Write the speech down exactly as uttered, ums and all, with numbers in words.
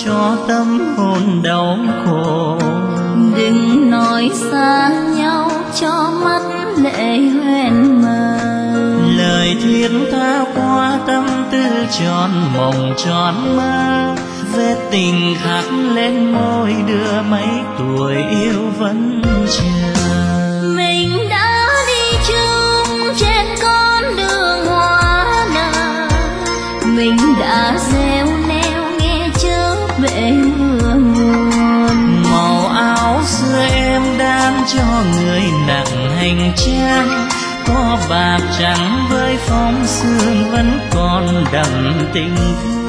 cho tâm hồn đau khổ. Đừng nói xa nhau cho mắt lệ hoen mờ. Lời thiết tha qua tâm tư tròn mộng tròn mơ. Vết tình khắc lên môi đưa mấy tuổi yêu vẫn chờ. Mình đã đi chung trên con đường hoa nở. Mình đã gieo neo nghe chớp về mưa nguồn. Màu áo xưa em đan cho người nặng hành trang. Có bạc trắng với phong sương vẫn còn đậm tình thương.